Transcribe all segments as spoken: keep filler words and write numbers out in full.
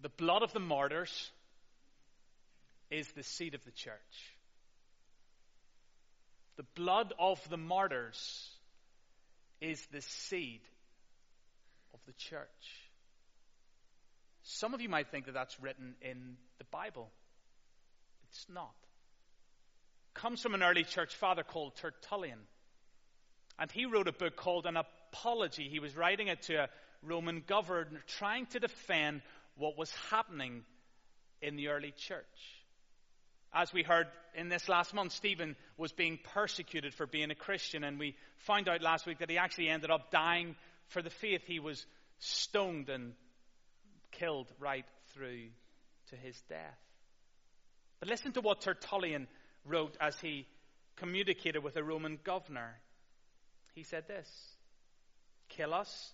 The blood of the martyrs is the seed of the church. The blood of the martyrs is the seed of the church. Some of you might think that that's written in the Bible. It's not. It comes from an early church father called Tertullian. And he wrote a book called An Apology. He was writing it to a Roman governor trying to defend what was happening in the early church. As we heard in this last month, Stephen was being persecuted for being a Christian, and we found out last week that he actually ended up dying for the faith. He was stoned and killed right through to his death. But listen to what Tertullian wrote as he communicated with a Roman governor. He said this: kill us,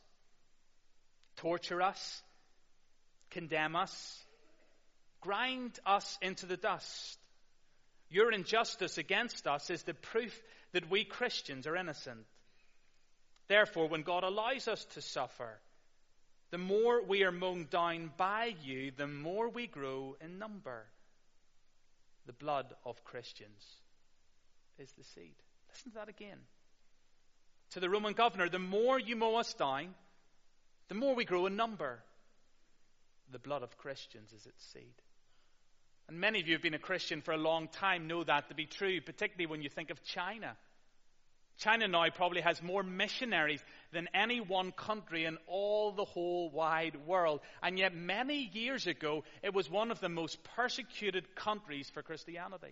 torture us, condemn us, grind us into the dust. Your injustice against us is the proof that we Christians are innocent. Therefore, when God allows us to suffer, the more we are mown down by you, the more we grow in number. The blood of Christians is the seed. Listen to that again. To the Roman governor, the more you mow us down, the more we grow in number. The blood of Christians is its seed. And many of you who have been a Christian for a long time know that to be true, particularly when you think of China. China now probably has more missionaries than any one country in all the whole wide world. And yet many years ago, it was one of the most persecuted countries for Christianity.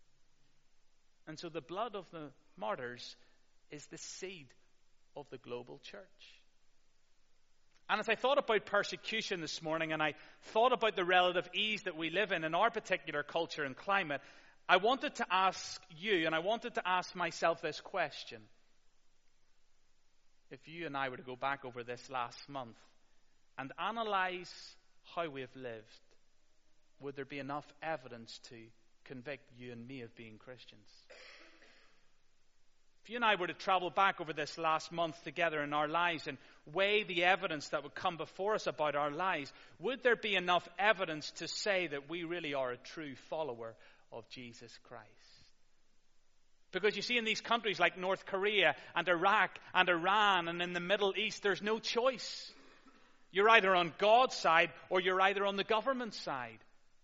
And so the blood of the martyrs is the seed of the global church. And as I thought about persecution this morning, and I thought about the relative ease that we live in in our particular culture and climate, I wanted to ask you, and I wanted to ask myself this question. If you and I were to go back over this last month and analyze how we have lived, would there be enough evidence to convict you and me of being Christians? If you and I were to travel back over this last month together in our lives and weigh the evidence that would come before us about our lives, would there be enough evidence to say that we really are a true follower of Jesus Christ? Because you see, in these countries like North Korea and Iraq and Iran and in the Middle East, there's no choice. You're either on God's side or you're either on the government's side.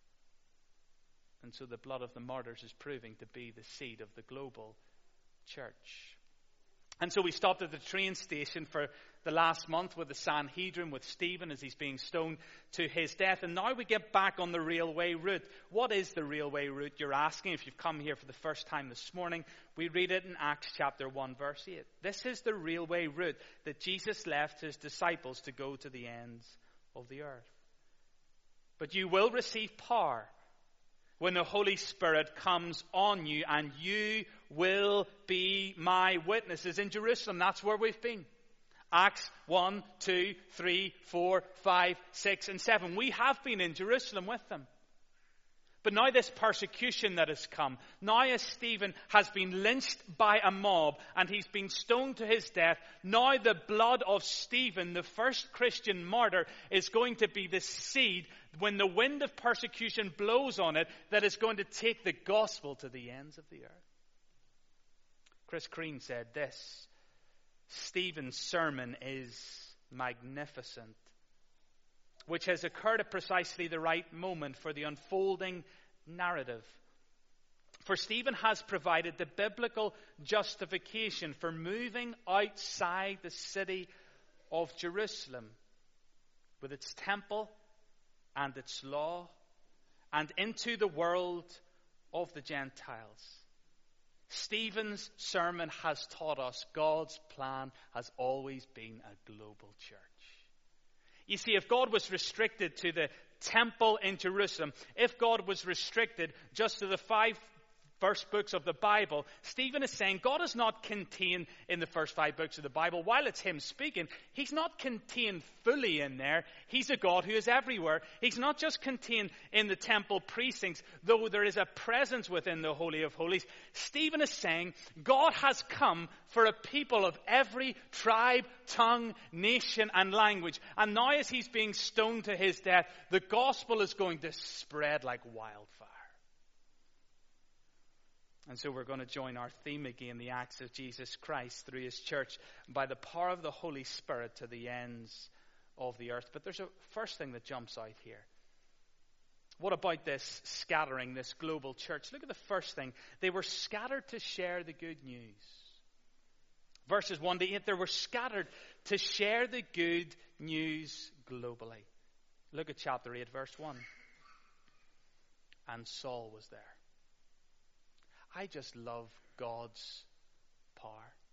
And so the blood of the martyrs is proving to be the seed of the global church. And so we stopped at the train station for the last month with the Sanhedrin, with Stephen as he's being stoned to his death. And now we get back on the railway route. What is the railway route, you're asking? If you've come here for the first time this morning, we read it in Acts chapter one, verse eight. This is the railway route that Jesus left his disciples to go to the ends of the earth. But you will receive power when the Holy Spirit comes on you, and you will be my witnesses in Jerusalem. That's where we've been. Acts one, two, three, four, five, six, and seven. We have been in Jerusalem with them. But now this persecution that has come, now as Stephen has been lynched by a mob and he's been stoned to his death, now the blood of Stephen, the first Christian martyr, is going to be the seed when the wind of persecution blows on it that is going to take the gospel to the ends of the earth. Chris Crean said this: Stephen's sermon is magnificent, which has occurred at precisely the right moment for the unfolding narrative. For Stephen has provided the biblical justification for moving outside the city of Jerusalem with its temple and its law and into the world of the Gentiles. Stephen's sermon has taught us God's plan has always been a global church. You see, if God was restricted to the temple in Jerusalem, if God was restricted just to the five first books of the Bible, Stephen is saying God is not contained in the first five books of the Bible. While it's him speaking, he's not contained fully in there. He's a God who is everywhere. He's not just contained in the temple precincts, though there is a presence within the Holy of Holies. Stephen is saying God has come for a people of every tribe, tongue, nation, and language. And now as he's being stoned to his death, the gospel is going to spread like wildfire. And so we're going to join our theme again, the acts of Jesus Christ through his church by the power of the Holy Spirit to the ends of the earth. But there's a first thing that jumps out here. What about this scattering, this global church? Look at the first thing. They were scattered to share the good news. Verses one to eight, they were scattered to share the good news globally. Look at chapter eight, verse one. And Saul was there. I just love God's power.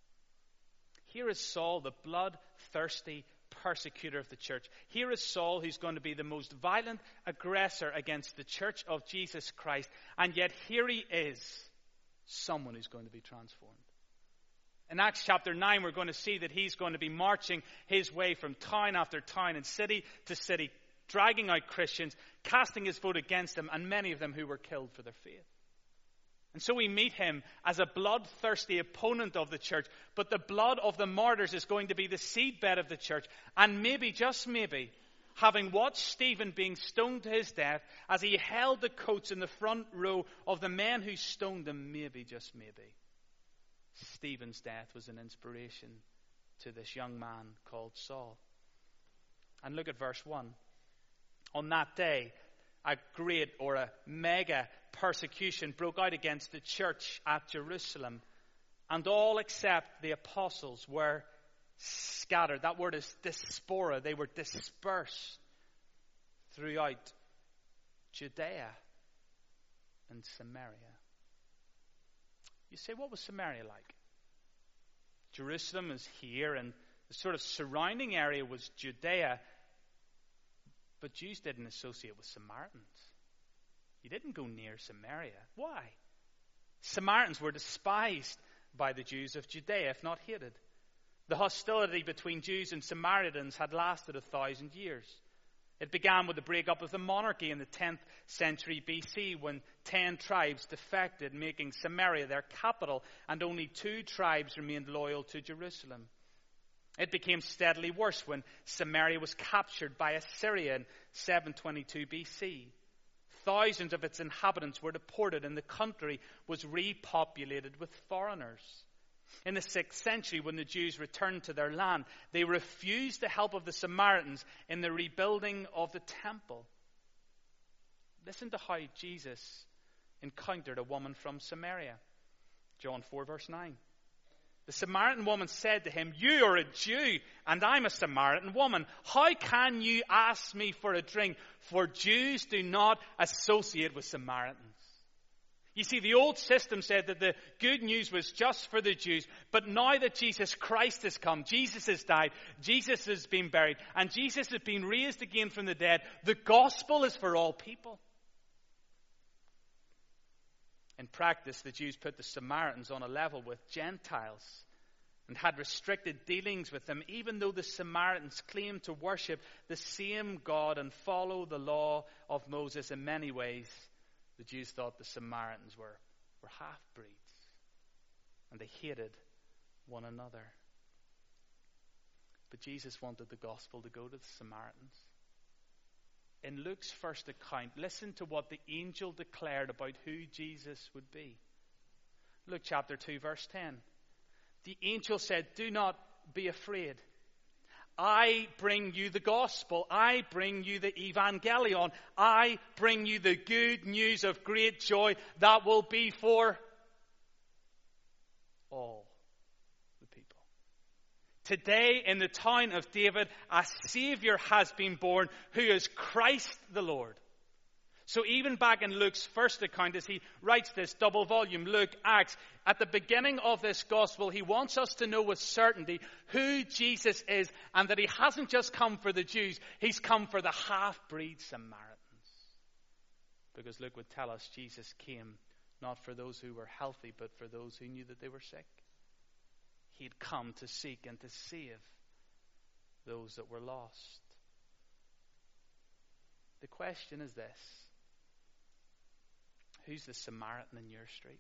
Here is Saul, the bloodthirsty persecutor of the church. Here is Saul, who's going to be the most violent aggressor against the church of Jesus Christ. And yet here he is, someone who's going to be transformed. In Acts chapter nine, we're going to see that he's going to be marching his way from town after town and city to city, dragging out Christians, casting his vote against them, and many of them who were killed for their faith. And so we meet him as a bloodthirsty opponent of the church. But the blood of the martyrs is going to be the seedbed of the church. And maybe, just maybe, having watched Stephen being stoned to his death, as he held the coats in the front row of the men who stoned him, maybe, just maybe, Stephen's death was an inspiration to this young man called Saul. And look at verse one. On that day, a great or a mega persecution broke out against the church at Jerusalem, and all except the apostles were scattered. That word is diaspora. They were dispersed throughout Judea and Samaria. You say, what was Samaria like? Jerusalem is here, and the sort of surrounding area was Judea. But Jews didn't associate with Samaritans. You didn't go near Samaria. Why? Samaritans were despised by the Jews of Judea, if not hated. The hostility between Jews and Samaritans had lasted a thousand years. It began with the breakup of the monarchy in the tenth century B C, when ten tribes defected, making Samaria their capital, and only two tribes remained loyal to Jerusalem. It became steadily worse when Samaria was captured by Assyria in seven twenty-two B C. Thousands of its inhabitants were deported, and the country was repopulated with foreigners. In the sixth century, when the Jews returned to their land, they refused the help of the Samaritans in the rebuilding of the temple. Listen to how Jesus encountered a woman from Samaria. John four, verse nine. The Samaritan woman said to him, "You are a Jew, and I'm a Samaritan woman. How can you ask me for a drink? For Jews do not associate with Samaritans." You see, the old system said that the good news was just for the Jews. But now that Jesus Christ has come, Jesus has died, Jesus has been buried, and Jesus has been raised again from the dead, the gospel is for all people. In practice, the Jews put the Samaritans on a level with Gentiles and had restricted dealings with them, even though the Samaritans claimed to worship the same God and follow the law of Moses. In many ways, the Jews thought the Samaritans were, were half-breeds, and they hated one another. But Jesus wanted the gospel to go to the Samaritans. In Luke's first account, listen to what the angel declared about who Jesus would be. Luke chapter two, verse ten. The angel said, "Do not be afraid. I bring you the gospel. I bring you the evangelion. I bring you the good news of great joy that will be for all the people. Today in the town of David, a Savior has been born, who is Christ the Lord." So even back in Luke's first account, as he writes this double volume, Luke, Acts, at the beginning of this gospel, he wants us to know with certainty who Jesus is, and that he hasn't just come for the Jews, he's come for the half-breed Samaritans. Because Luke would tell us Jesus came not for those who were healthy, but for those who knew that they were sick. He had come to seek and to save those that were lost. The question is this: who's the Samaritan in your street?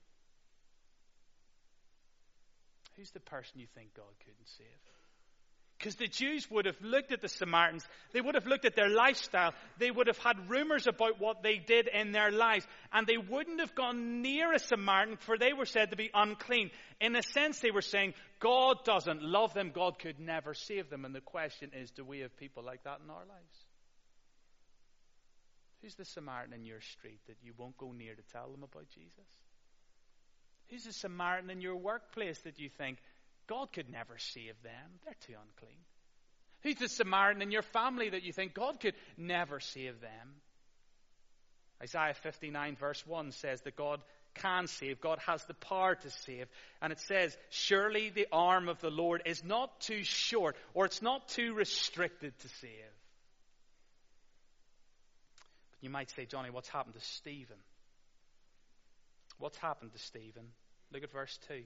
Who's the person you think God couldn't save? Because the Jews would have looked at the Samaritans, they would have looked at their lifestyle, they would have had rumors about what they did in their lives, and they wouldn't have gone near a Samaritan, for they were said to be unclean. In a sense, they were saying, God doesn't love them, God could never save them. And the question is, do we have people like that in our lives? Who's the Samaritan in your street that you won't go near to tell them about Jesus? Who's the Samaritan in your workplace that you think, God could never save them, they're too unclean? Who's the Samaritan in your family that you think God could never save them? Isaiah fifty-nine verse one says that God can save. God has the power to save. And it says, surely the arm of the Lord is not too short, or it's not too restricted to save. But you might say, Johnny, what's happened to Stephen? What's happened to Stephen? Look at verse two.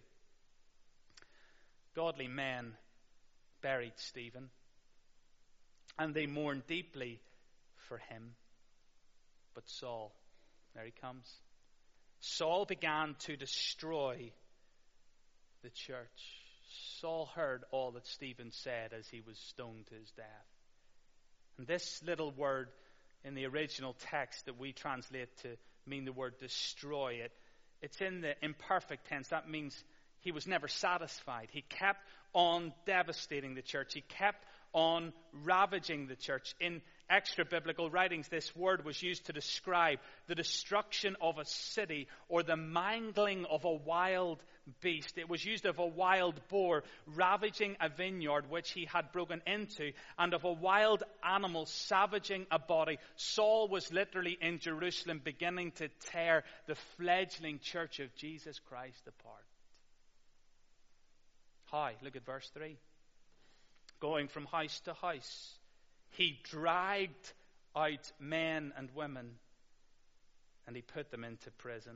Godly men buried Stephen, and they mourned deeply for him. But Saul, there he comes. Saul began to destroy the church. Saul heard all that Stephen said as he was stoned to his death. And this little word in the original text that we translate to mean the word destroy, it, it's in the imperfect tense. That means he was never satisfied. He kept on devastating the church. He kept on ravaging the church. In extra biblical writings, this word was used to describe the destruction of a city or the mangling of a wild beast. It was used of a wild boar ravaging a vineyard which he had broken into, and of a wild animal savaging a body. Saul was literally in Jerusalem beginning to tear the fledgling church of Jesus Christ apart. How? Look at verse three. Going from house to house, he dragged out men and women, and he put them into prison.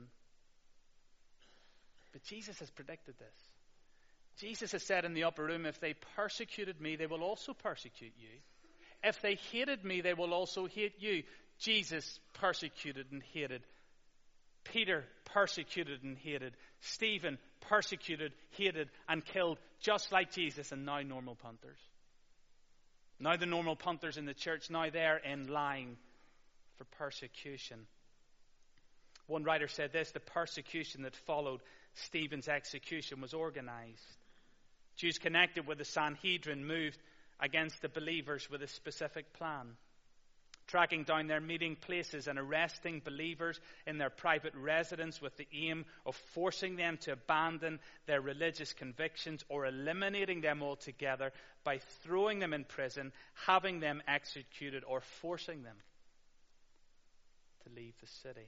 But Jesus has predicted this. Jesus has said in the upper room, if they persecuted me, they will also persecute you. If they hated me, they will also hate you. Jesus persecuted and hated. Peter persecuted and hated. Stephen persecuted, hated, and killed, just like Jesus, and now normal punters. Now the normal punters in the church, now they're in line for persecution. One writer said this: the persecution that followed Stephen's execution was organized. Jews connected with the Sanhedrin moved against the believers with a specific plan, tracking down their meeting places and arresting believers in their private residence with the aim of forcing them to abandon their religious convictions or eliminating them altogether by throwing them in prison, having them executed, or forcing them to leave the city.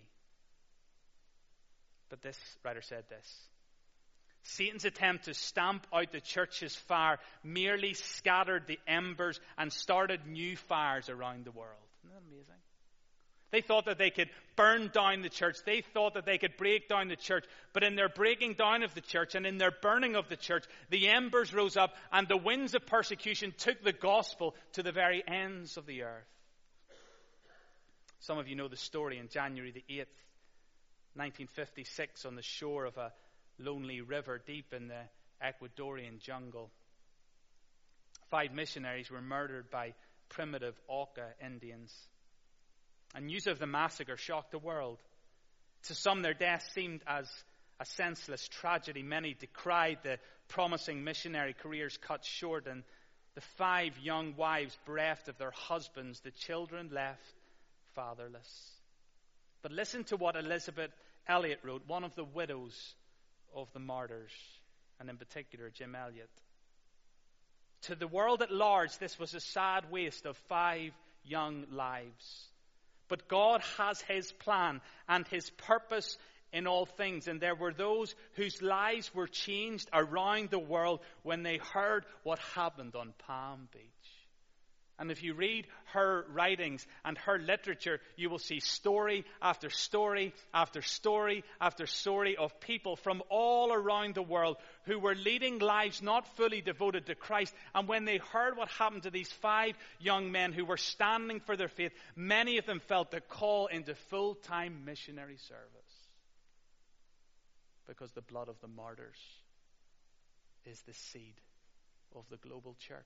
But this writer said this: Satan's attempt to stamp out the church's fire merely scattered the embers and started new fires around the world. Isn't that amazing? They thought that they could burn down the church. They thought that they could break down the church. But in their breaking down of the church and in their burning of the church, the embers rose up and the winds of persecution took the gospel to the very ends of the earth. Some of you know the story. In January the eighth, nineteen fifty-six, on the shore of a lonely river deep in the Ecuadorian jungle, five missionaries were murdered by primitive Auca Indians. And news of the massacre shocked the world. To some, their death seemed as a senseless tragedy. Many decried the promising missionary careers cut short, and the five young wives bereft of their husbands, the children left fatherless. But listen to what Elizabeth Elliot wrote, one of the widows of the martyrs, and in particular Jim Elliot. To the world at large, this was a sad waste of five young lives. But God has his plan and his purpose in all things. And there were those whose lives were changed around the world when they heard what happened on Palm Beach. And if you read her writings and her literature, you will see story after story after story after story of people from all around the world who were leading lives not fully devoted to Christ. And when they heard what happened to these five young men who were standing for their faith, many of them felt the call into full-time missionary service. Because the blood of the martyrs is the seed of the global church.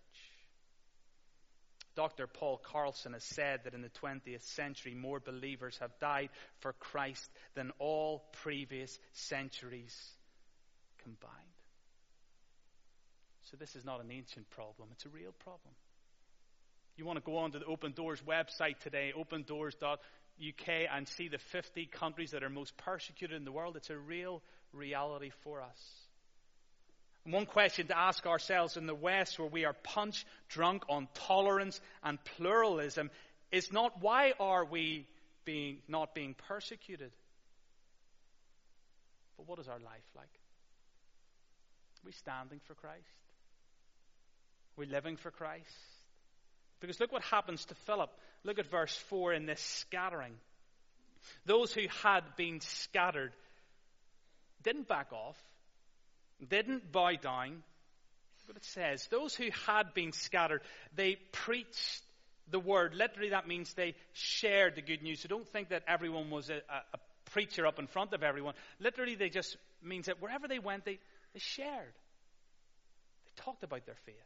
Doctor Paul Carlson has said that in the twentieth century, more believers have died for Christ than all previous centuries combined. So this is not an ancient problem. It's a real problem. You want to go on to the Open Doors website today, open doors dot U K, and see the fifty countries that are most persecuted in the world. It's a real reality for us. And one question to ask ourselves in the West, where we are punch drunk on tolerance and pluralism, is not why are we being not being persecuted, but what is our life like? Are we standing for Christ? Are we living for Christ? Because look what happens to Philip. Look at verse four in this scattering. Those who had been scattered didn't back off, didn't bow down. But it says, those who had been scattered, they preached the word. Literally, that means they shared the good news. So don't think that everyone was a, a, a preacher up in front of everyone. Literally, they just means that wherever they went, they, they shared. They talked about their faith.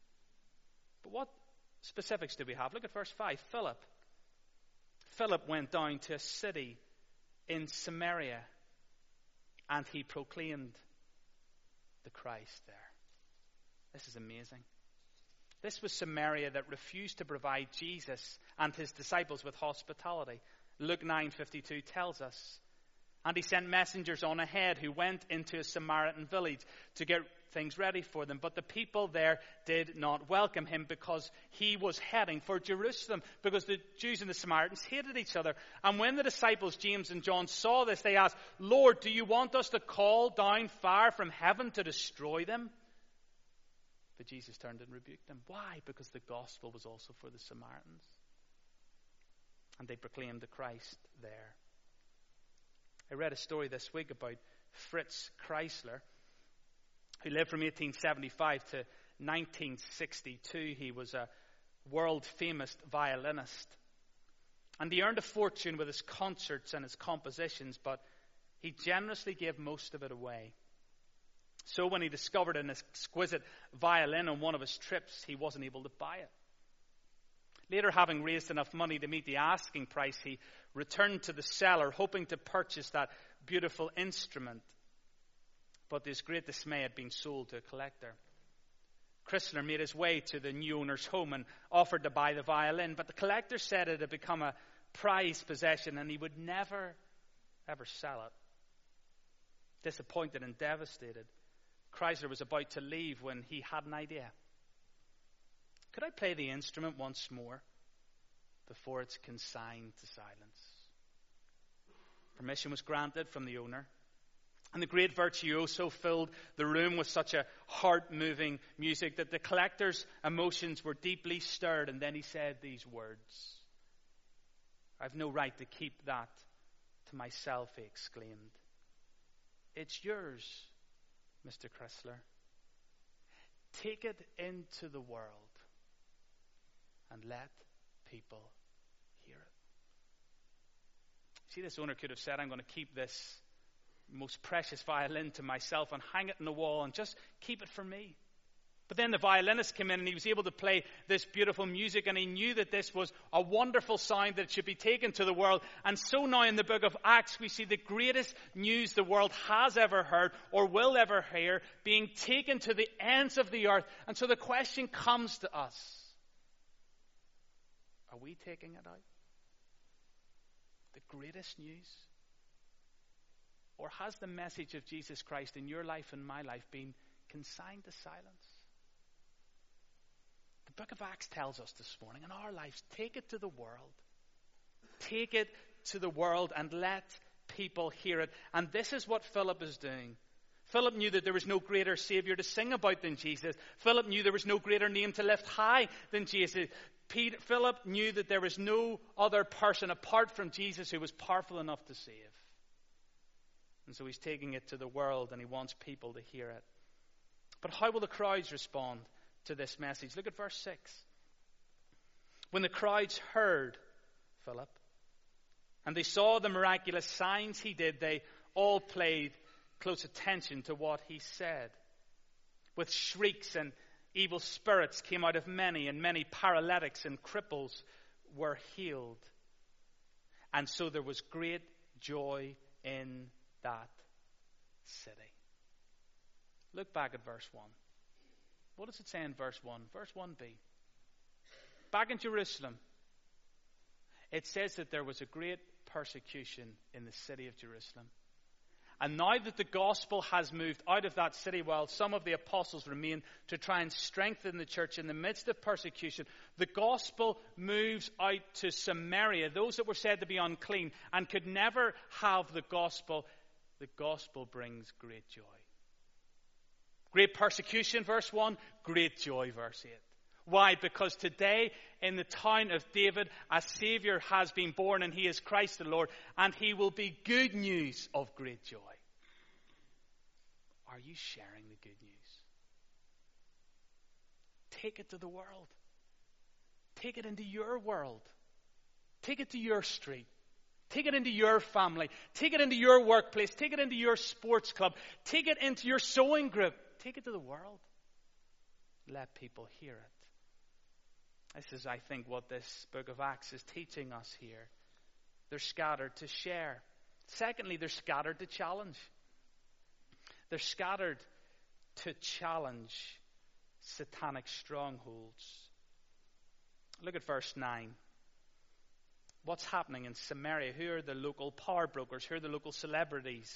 But what specifics do we have? Look at verse five. Philip. Philip went down to a city in Samaria, and he proclaimed the Christ there. This is amazing. This was Samaria that refused to provide Jesus and his disciples with hospitality. Luke nine fifty-two tells us. And he sent messengers on ahead who went into a Samaritan village to get things ready for them. But the people there did not welcome him because he was heading for Jerusalem, because the Jews and the Samaritans hated each other. And when the disciples James and John saw this, they asked, Lord, do you want us to call down fire from heaven to destroy them? But Jesus turned and rebuked them. Why? Because the gospel was also for the Samaritans. And they proclaimed the Christ there. I read a story this week about Fritz Kreisler, who lived from eighteen seventy-five to nineteen sixty-two. He was a world-famous violinist. And he earned a fortune with his concerts and his compositions, but he generously gave most of it away. So when he discovered an exquisite violin on one of his trips, he wasn't able to buy it. Later, having raised enough money to meet the asking price, he returned to the seller, hoping to purchase that beautiful instrument. But to his great dismay, had been sold to a collector. Chrysler made his way to the new owner's home and offered to buy the violin, but the collector said it had become a prized possession and he would never, ever sell it. Disappointed and devastated, Chrysler was about to leave when he had an idea. Could I play the instrument once more before it's consigned to silence? Permission was granted from the owner. And the great virtuoso filled the room with such a heart-moving music that the collector's emotions were deeply stirred. And then he said these words. I've no right to keep that to myself, he exclaimed. It's yours, Mister Chrysler. Take it into the world and let people hear it. See, this owner could have said, I'm going to keep this most precious violin to myself and hang it on the wall and just keep it for me. But then the violinist came in and he was able to play this beautiful music, and he knew that this was a wonderful sound that should be taken to the world. And so now in the book of Acts we see the greatest news the world has ever heard or will ever hear being taken to the ends of the earth. And so the question comes to us, are we taking it out? The greatest news? Or has the message of Jesus Christ in your life and my life been consigned to silence? The book of Acts tells us this morning, in our lives, take it to the world. Take it to the world and let people hear it. And this is what Philip is doing. Philip knew that there was no greater Savior to sing about than Jesus. Philip knew there was no greater name to lift high than Jesus. Peter, Philip knew that there was no other person apart from Jesus who was powerful enough to save. And so he's taking it to the world and he wants people to hear it. But how will the crowds respond to this message? Look at verse six. When the crowds heard Philip and they saw the miraculous signs he did, they all paid close attention to what he said. With shrieks and evil spirits came out of many, and many paralytics and cripples were healed. And so there was great joy in that city. Look back at verse one. What does it say in verse one? Verse one b. Back in Jerusalem, it says that there was a great persecution in the city of Jerusalem. And now that the gospel has moved out of that city, while some of the apostles remain to try and strengthen the church in the midst of persecution, the gospel moves out to Samaria. Those that were said to be unclean and could never have the gospel, the gospel brings great joy. Great persecution, verse one. Great joy, verse eight. Why? Because today in the town of David, a Savior has been born, and he is Christ the Lord, and he will be good news of great joy. Are you sharing the good news? Take it to the world. Take it into your world. Take it to your street. Take it into your family. Take it into your workplace. Take it into your sports club. Take it into your sewing group. Take it to the world. Let people hear it. This is, I think, what this book of Acts is teaching us here. They're scattered to share. Secondly, they're scattered to challenge. They're scattered to challenge satanic strongholds. Look at verse nine. What's happening in Samaria? Who are the local power brokers? Who are the local celebrities?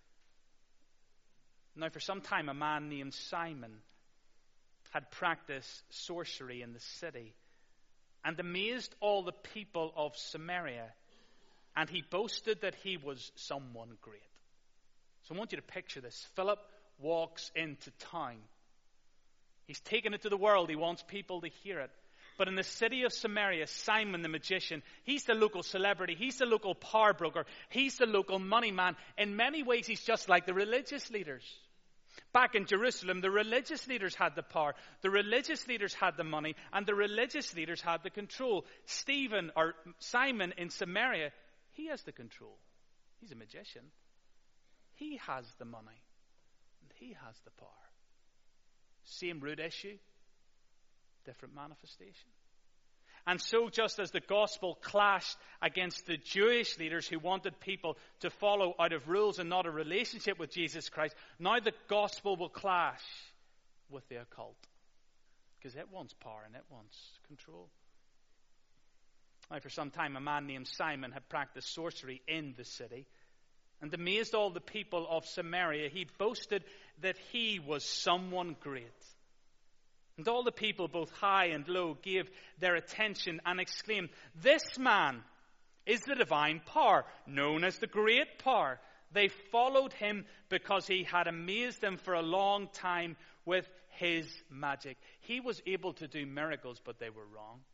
Now, for some time, a man named Simon had practiced sorcery in the city and amazed all the people of Samaria, and he boasted that he was someone great. So I want you to picture this. Philip walks into town. He's taken it to the world. He wants people to hear it. But in the city of Samaria, Simon the magician, he's the local celebrity. He's the local power broker. He's the local money man. In many ways, he's just like the religious leaders. Back in Jerusalem, the religious leaders had the power, the religious leaders had the money, and the religious leaders had the control. Stephen, or Simon in Samaria, he has the control. He's a magician. He has the money, and he has the power. Same root issue, different manifestation. And so just as the gospel clashed against the Jewish leaders who wanted people to follow out of rules and not a relationship with Jesus Christ, now the gospel will clash with the occult. Because it wants power and it wants control. Now for some time a man named Simon had practiced sorcery in the city and amazed all the people of Samaria. He boasted that he was someone great. And all the people, both high and low, gave their attention and exclaimed, "This man is the divine power, known as the great power." They followed him because he had amazed them for a long time with his magic. He was able to do miracles, but they were wrong.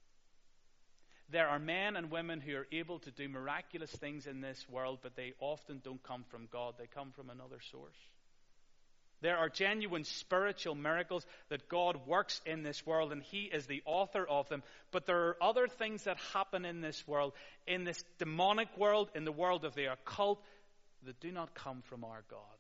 There are men and women who are able to do miraculous things in this world, but they often don't come from God. They come from another source. There are genuine spiritual miracles that God works in this world, and he is the author of them. But there are other things that happen in this world, in this demonic world, in the world of the occult, that do not come from our God.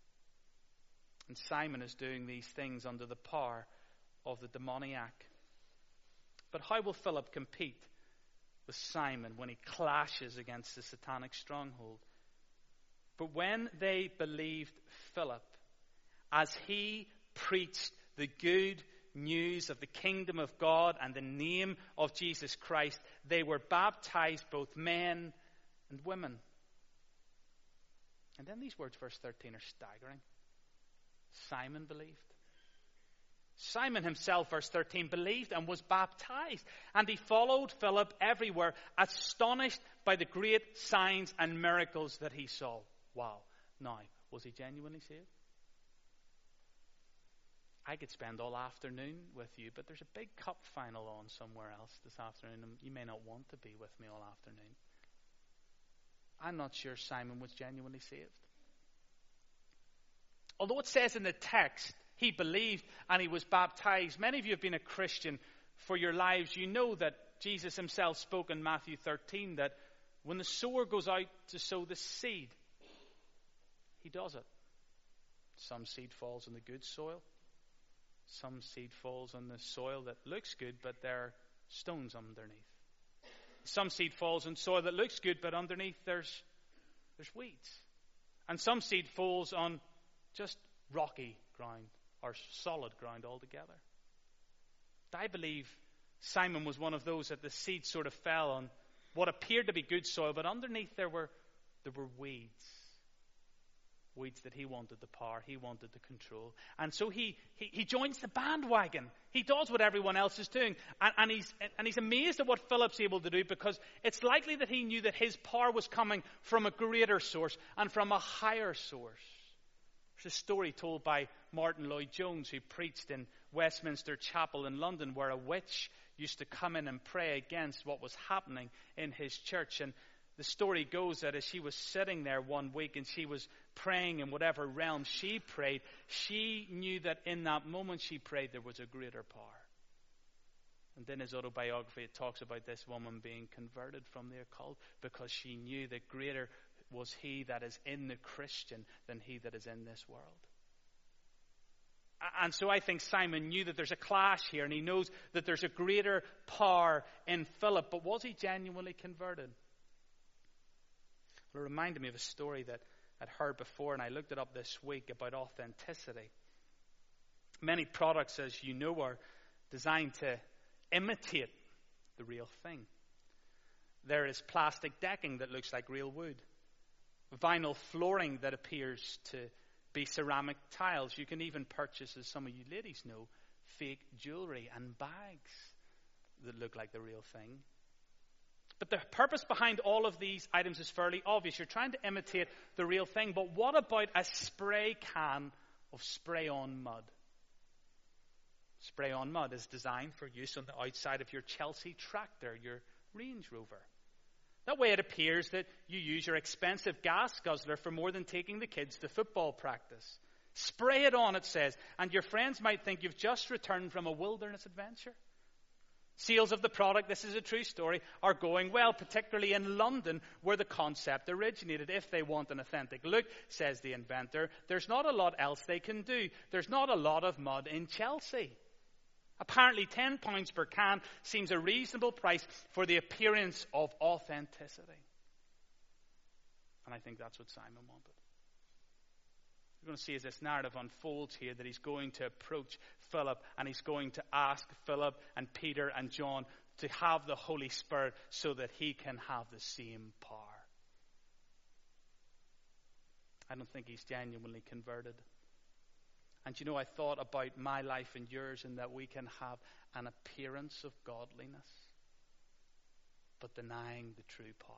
And Simon is doing these things under the power of the demoniac. But how will Philip compete with Simon when he clashes against the satanic stronghold? But when they believed Philip, as he preached the good news of the kingdom of God and the name of Jesus Christ, they were baptized, both men and women. And then these words, verse thirteen, are staggering. Simon believed. Simon himself, verse thirteen, believed and was baptized. And he followed Philip everywhere, astonished by the great signs and miracles that he saw. Wow. Now, was he genuinely saved? I could spend all afternoon with you, but there's a big cup final on somewhere else this afternoon, and you may not want to be with me all afternoon. I'm not sure Simon was genuinely saved. Although it says in the text, he believed and he was baptized. Many of you have been a Christian for your lives. You know that Jesus himself spoke in Matthew thirteen that when the sower goes out to sow the seed, he does it. Some seed falls on the good soil. Some seed falls on the soil that looks good, but there are stones underneath. Some seed falls on soil that looks good, but underneath there's there's weeds. And some seed falls on just rocky ground or solid ground altogether. I believe Simon was one of those that the seed sort of fell on what appeared to be good soil, but underneath there were there were weeds. Weeds that he wanted the power, he wanted the control. And so he, he, he joins the bandwagon. He does what everyone else is doing. And, and, he's, and he's amazed at what Philip's able to do, because it's likely that he knew that his power was coming from a greater source and from a higher source. There's a story told by Martin Lloyd-Jones, who preached in Westminster Chapel in London, where a witch used to come in and pray against what was happening in his church. And the story goes that as she was sitting there one week and she was praying in whatever realm she prayed, she knew that in that moment she prayed there was a greater power. And in his autobiography it talks about this woman being converted from the occult because she knew that greater was he that is in the Christian than he that is in this world. And so I think Simon knew that there's a clash here, and he knows that there's a greater power in Philip. But was he genuinely converted? Well, it reminded me of a story that I'd heard before, and I looked it up this week about authenticity. Many products, as you know, are designed to imitate the real thing. There is plastic decking that looks like real wood. Vinyl flooring that appears to be ceramic tiles. You can even purchase, as some of you ladies know, fake jewelry and bags that look like the real thing. But the purpose behind all of these items is fairly obvious. You're trying to imitate the real thing. But what about a spray can of spray-on mud? Spray-on mud is designed for use on the outside of your Chelsea tractor, your Range Rover. That way it appears that you use your expensive gas guzzler for more than taking the kids to football practice. Spray it on, it says, and your friends might think you've just returned from a wilderness adventure. Sales of the product, this is a true story, are going well, particularly in London, where the concept originated. If they want an authentic look, says the inventor, there's not a lot else they can do. There's not a lot of mud in Chelsea. Apparently ten pounds per can seems a reasonable price for the appearance of authenticity. And I think that's what Simon wanted. We're going to see as this narrative unfolds here that he's going to approach Philip and he's going to ask Philip and Peter and John to have the Holy Spirit so that he can have the same power. I don't think he's genuinely converted. And you know, I thought about my life and yours, and that we can have an appearance of godliness, but denying the true power.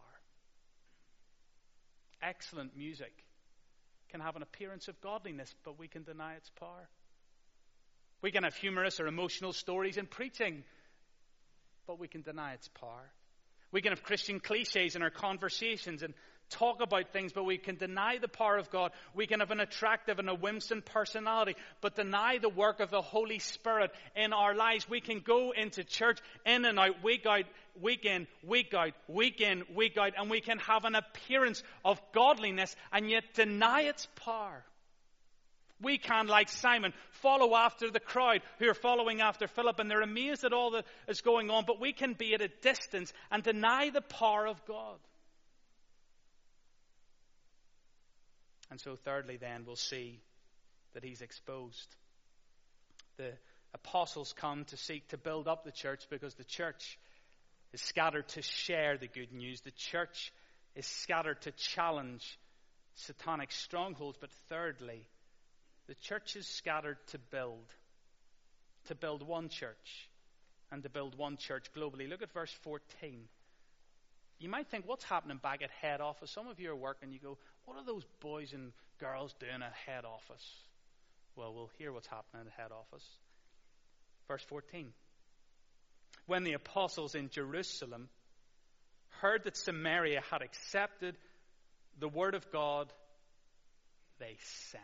Excellent music can have an appearance of godliness, but we can deny its power. We can have humorous or emotional stories in preaching, but we can deny its power. We can have Christian cliches in our conversations and talk about things, but we can deny the power of God. We can have an attractive and a winsome personality, but deny the work of the Holy Spirit in our lives. We can go into church in and out, week out, week in, week out, week in, week out, and we can have an appearance of godliness and yet deny its power. We can, like Simon, follow after the crowd who are following after Philip, and they're amazed at all that is going on, but we can be at a distance and deny the power of God. And so thirdly then, we'll see that he's exposed. The apostles come to seek to build up the church because the church is scattered to share the good news. The church is scattered to challenge satanic strongholds. But thirdly, the church is scattered to build. To build one church and to build one church globally. Look at verse fourteen. You might think, what's happening back at head office? Some of you are working, you go, what are those boys and girls doing at head office? Well, we'll hear what's happening in the head office. Verse fourteen. When the apostles in Jerusalem heard that Samaria had accepted the word of God, they sent.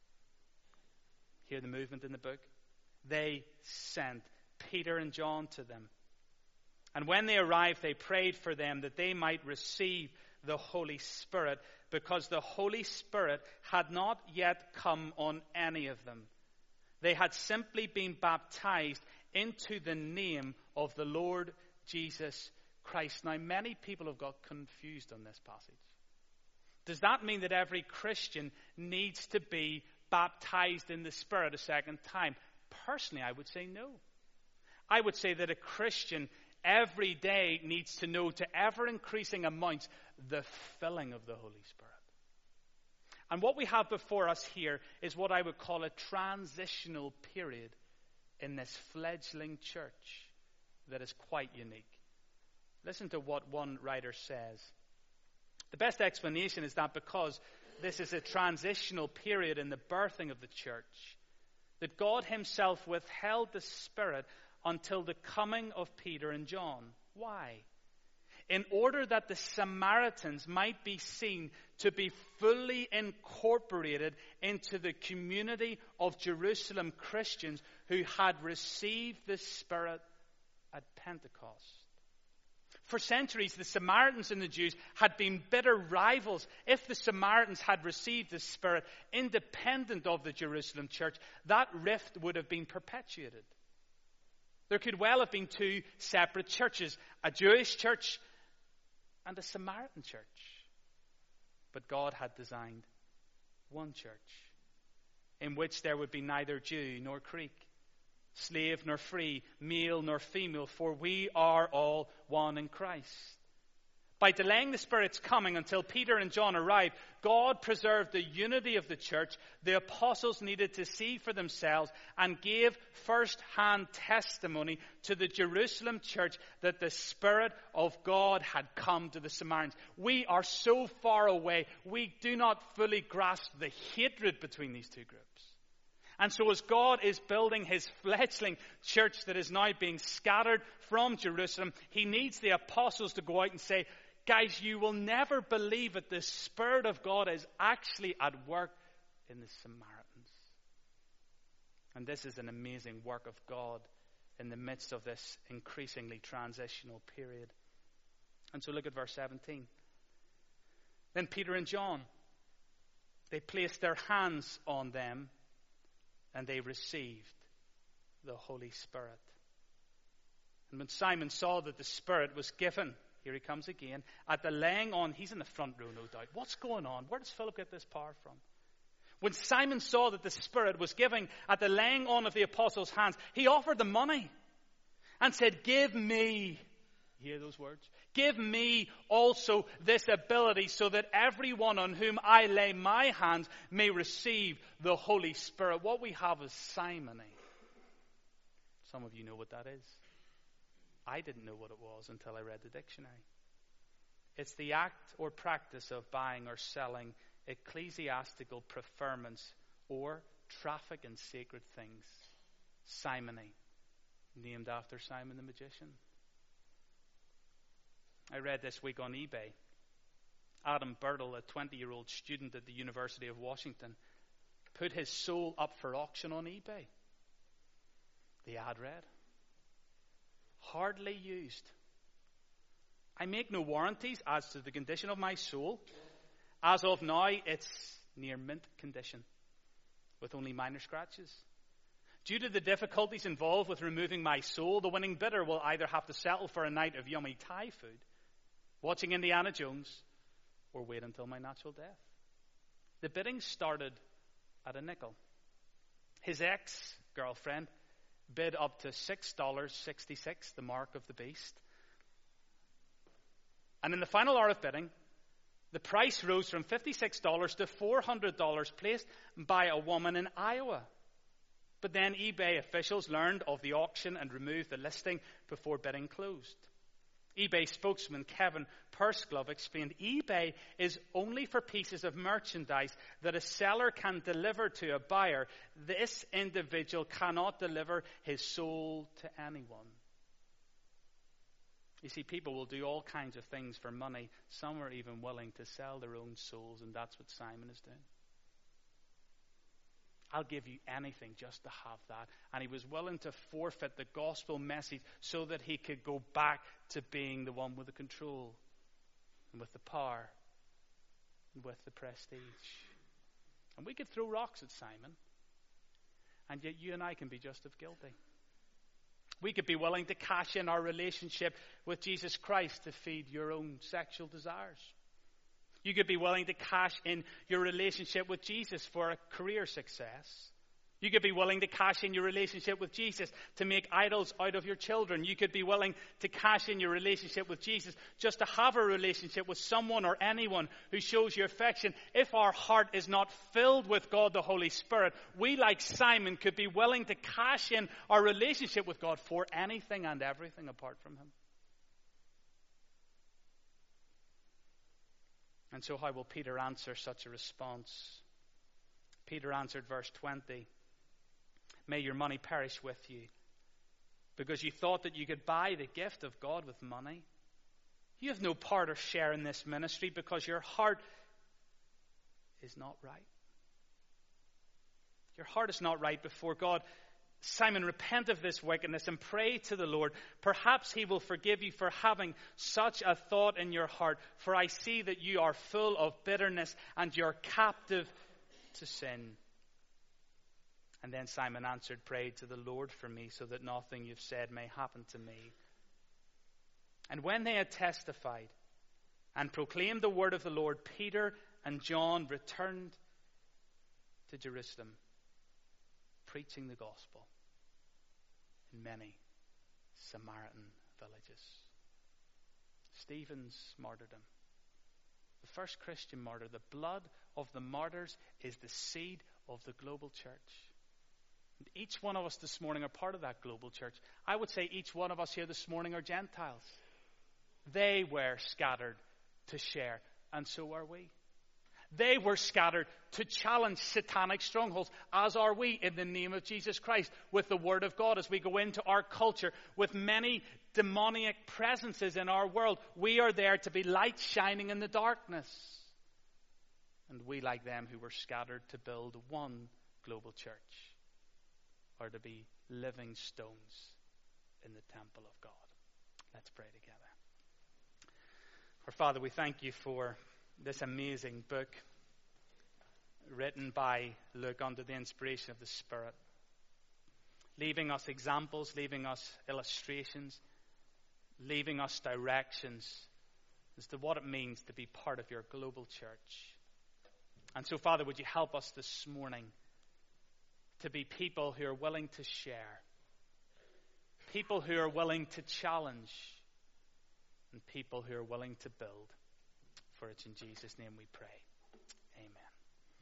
Hear the movement in the book? They sent Peter and John to them. And when they arrived, they prayed for them that they might receive the Holy Spirit, because the Holy Spirit had not yet come on any of them. They had simply been baptized into the name of the Lord Jesus Christ. Now, many people have got confused on this passage. Does that mean that every Christian needs to be baptized in the Spirit a second time? Personally, I would say no. I would say that a Christian every day needs to know to ever-increasing amounts the filling of the Holy Spirit. And what we have before us here is what I would call a transitional period in this fledgling church that is quite unique. Listen to what one writer says. The best explanation is that because this is a transitional period in the birthing of the church, that God himself withheld the Spirit until the coming of Peter and John. Why? In order that the Samaritans might be seen to be fully incorporated into the community of Jerusalem Christians who had received the Spirit at Pentecost. For centuries, the Samaritans and the Jews had been bitter rivals. If the Samaritans had received the Spirit independent of the Jerusalem church, that rift would have been perpetuated. There could well have been two separate churches, a Jewish church and a Samaritan church. But God had designed one church in which there would be neither Jew nor Greek, slave nor free, male nor female, for we are all one in Christ. By delaying the Spirit's coming until Peter and John arrived, God preserved the unity of the church. The apostles needed to see for themselves and gave first-hand testimony to the Jerusalem church that the Spirit of God had come to the Samaritans. We are so far away, we do not fully grasp the hatred between these two groups. And so as God is building his fledgling church that is now being scattered from Jerusalem, he needs the apostles to go out and say, guys, you will never believe it. The Spirit of God is actually at work in the Samaritans. And this is an amazing work of God in the midst of this increasingly transitional period. And so look at verse seventeen. Then Peter and John, they placed their hands on them and they received the Holy Spirit. And when Simon saw that the Spirit was given, here he comes again, at the laying on, he's in the front row, no doubt. What's going on? Where does Philip get this power from? When Simon saw that the Spirit was giving at the laying on of the apostles' hands, he offered them money and said, give me, you hear those words? Give me also this ability so that everyone on whom I lay my hands may receive the Holy Spirit. What we have is simony. Some of you know what that is. I didn't know what it was until I read the dictionary. It's the act or practice of buying or selling ecclesiastical preferments or traffic in sacred things. Simony, named after Simon the magician. I read this week on eBay. Adam Bertle, a twenty-year-old student at the University of Washington, put his soul up for auction on eBay. The ad read, hardly used. I make no warranties as to the condition of my soul. As of now, it's near mint condition, with only minor scratches. Due to the difficulties involved with removing my soul, the winning bidder will either have to settle for a night of yummy Thai food, watching Indiana Jones, or wait until my natural death. The bidding started at a nickel. His ex-girlfriend bid up to six dollars and sixty-six cents, the mark of the beast. And in the final hour of bidding, the price rose from fifty-six dollars to four hundred dollars, placed by a woman in Iowa. But then eBay officials learned of the auction and removed the listing before bidding closed. eBay spokesman Kevin Pursglove explained, eBay is only for pieces of merchandise that a seller can deliver to a buyer. This individual cannot deliver his soul to anyone. You see, people will do all kinds of things for money. Some are even willing to sell their own souls, and that's what Simon is doing. I'll give you anything just to have that. And he was willing to forfeit the gospel message so that he could go back to being the one with the control and with the power and with the prestige. And we could throw rocks at Simon, and yet you and I can be just as guilty. We could be willing to cash in our relationship with Jesus Christ to feed your own sexual desires. You could be willing to cash in your relationship with Jesus for a career success. You could be willing to cash in your relationship with Jesus to make idols out of your children. You could be willing to cash in your relationship with Jesus just to have a relationship with someone or anyone who shows you affection. If our heart is not filled with God the Holy Spirit, we, like Simon, could be willing to cash in our relationship with God for anything and everything apart from Him. And so how will Peter answer such a response? Peter answered, verse twenty, "May your money perish with you, because you thought that you could buy the gift of God with money. You have no part or share in this ministry because your heart is not right." Your heart is not right before God. Simon, repent of this wickedness and pray to the Lord. Perhaps He will forgive you for having such a thought in your heart. For I see that you are full of bitterness and you're captive to sin. And then Simon answered, "Pray to the Lord for me, so that nothing you've said may happen to me." And when they had testified and proclaimed the word of the Lord, Peter and John returned to Jerusalem, preaching the gospel in many Samaritan villages. Stephen's martyrdom, the first Christian martyr, the blood of the martyrs is the seed of the global church. And each one of us this morning are part of that global church. I would say each one of us here this morning are Gentiles. They were scattered to share, and so are we. They were scattered to challenge satanic strongholds, as are we, in the name of Jesus Christ, with the Word of God as we go into our culture with many demoniac presences in our world. We are there to be light shining in the darkness. And we, like them who were scattered to build one global church, are to be living stones in the temple of God. Let's pray together. Our Father, we thank you for this amazing book written by Luke under the inspiration of the Spirit, leaving us examples, leaving us illustrations, leaving us directions as to what it means to be part of your global church. And so, Father, would you help us this morning to be people who are willing to share, people who are willing to challenge, and people who are willing to build. For it's in Jesus' name we pray.